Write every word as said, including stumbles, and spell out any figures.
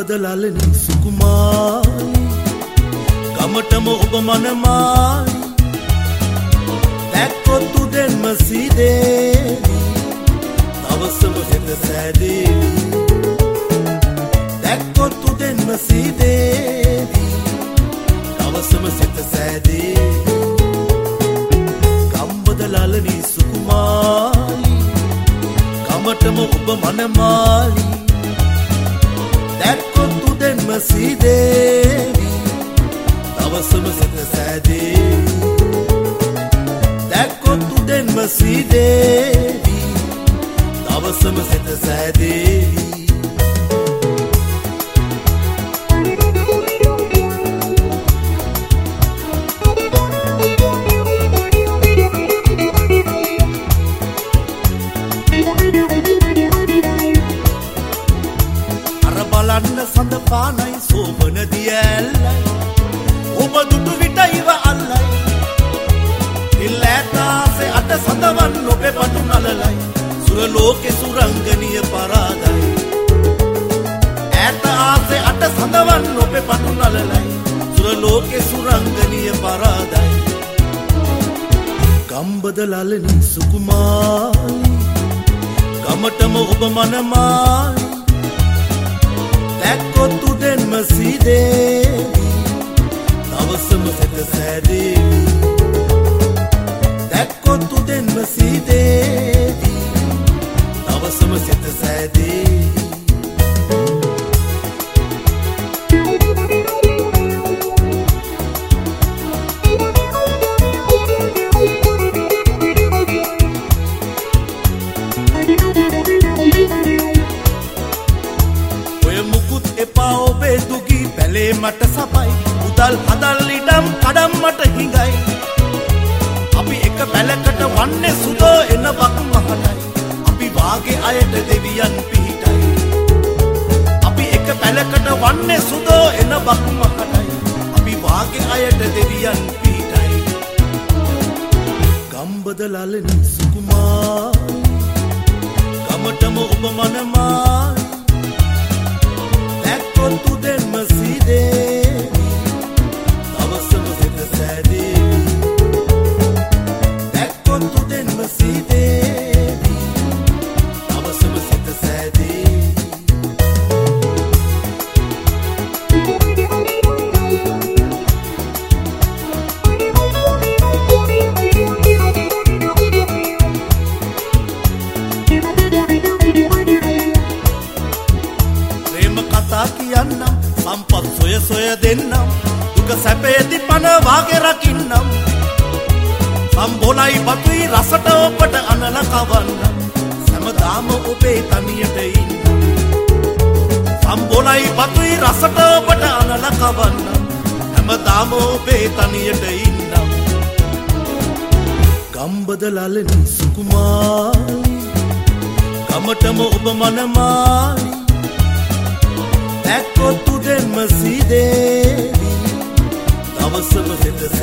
ගම්බදලලනි සුකුමාරි ගමටම ඔබ මනමාලි දැක්කොත් උදෙන්ම සීදේවි දවසම හෙට සෑදේවි දැක්කොත් උදෙන්ම සීදේවි දවසම හෙට සෑදේවි ගම්බදලලනි සුකුමාරි ගමටම ඔබ මනමාලි දැක්කොත් උදෙන්ම සීදේවි දවසම හෙට සෑදේවි දැක්කොත් උදෙන්ම සීදේවි දවසම හෙට සෑදේවි බලන්න සඳ පානයි සෝබන දියැල්ලයි ඔබ දුටු විට ඉව අල්ලයි ඉල්ලෑතාසේ අට සඳවන් ඔබේ පටු නලලයි සුර ලෝකෙ සුරංගනීය පරාදයි ඈත ආසේ අට සඳවන් ඔබේ පටු නලලයි සුර ලෝකෙ සුරංගනීය පරාදයි ගම්බදලලනි සුකුමාරි ගමටම ඔබ මනමාලි දැක්කොත් උදෙන්ම සීදේවි දවසම හෙට සෑදේවි දැක්කොත් උදෙන්ම සීදේවි දවසම හෙට සෑදේවි එපා ඔබේ දුගී පැලේ මට සපයි උදල් හදල් ඉඩම් කඩම් මට හිඟයි අපි එක පැලකට වන්නේ සුදෝ එන වක් මහටයි අපි වාගේ අයට දෙවියන් පිහිටයි අපි එක පැලකට වන්නේ සුදෝ එන වක් මහටයි අපි වාගේ අයට දෙවියන් පිහිටයි ගම්බදලලනි සුකුමාරි ගමටම ඔබ මනමාලි දැක්කොත් උදෙන්ම සීදේවි දවසම හෙට සෑදේවි දැක්කොත් උදෙන්ම සීදේවි දවසම හෙට සෑදේවි කියන්නම් සම්පත් සොය සොය දෙන්නම් දුක සැපේදි පන වාගේ රකින්නම් සම්බොලයි බතුයි රසට ඔබට අනල කවන්නම් සෑමදාම ඔබේ තනියට ඉන්නම් සම්බොලයි බතුයි රසට ඔබට අනල කවන්නම් හැමදාම ඔබේ තනියට ඉන්නම් ගම්බදලලනි සුකුමාරි ගමටම ඔබ මනමාලි දැක්කොත් උදෙන්ම සීදේවි දවසම හෙට